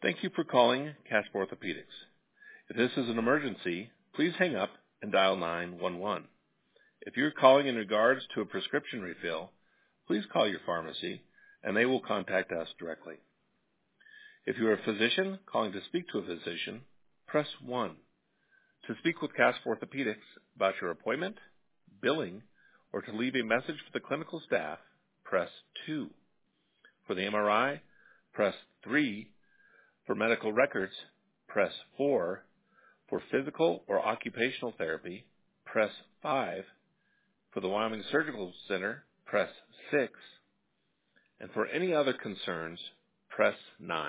Thank you for calling Casper Orthopedics. If this is an emergency, please hang up and dial 911. If you're calling in regards to a prescription refill, please call your pharmacy and they will contact us directly. If you are a physician calling to speak to a physician, press 1. To speak with Casper Orthopedics about your appointment, billing, or to leave a message for the clinical staff, press 2. For the MRI, press 3. For medical records, press 4. For physical or occupational therapy, press 5. For the Wyoming Surgical Center, press 6. And for any other concerns, press 9.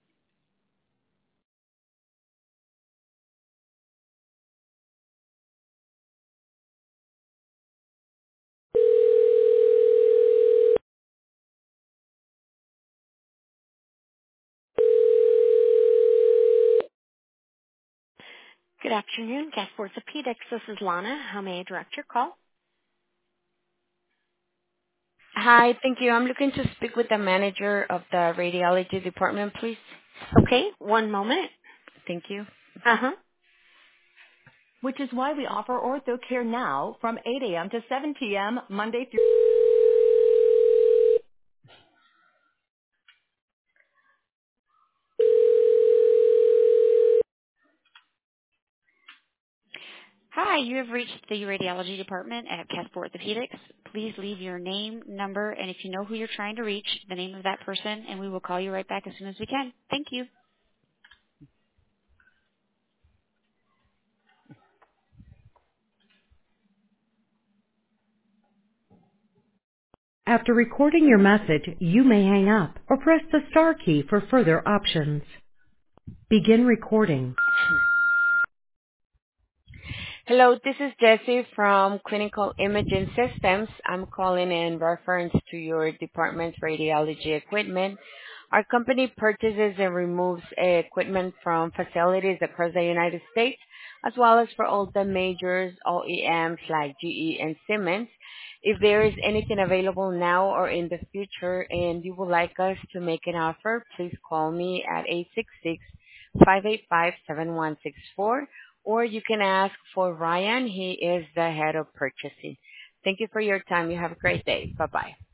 Good afternoon, Casper Orthopedics. This is Lana. How may I direct your call? Hi, thank you. I'm looking to speak with the manager of the radiology department, please. Okay, one moment. Thank you. Uh-huh. Which is why we offer Ortho Care now from 8 a.m. to 7 p.m. Monday through... Hi, you have reached the radiology department at Casper Orthopedics. Please leave your name, number, and if you know who you're trying to reach, the name of that person, and we will call you right back as soon as we can. Thank you. After recording your message, you may hang up or press the star key for further options. Begin recording. Hello, this is Jessie from Clinical Imaging Systems. I'm calling in reference to your department's radiology equipment. Our company purchases and removes equipment from facilities across the United States, as well as for all the majors, OEMs like GE and Siemens. If there is anything available now or in the future and you would like us to make an offer, please call me at 866-585-7164, or you can ask for Ryan. He is the head of purchasing. Thank you for your time. You have a great day. Bye-bye.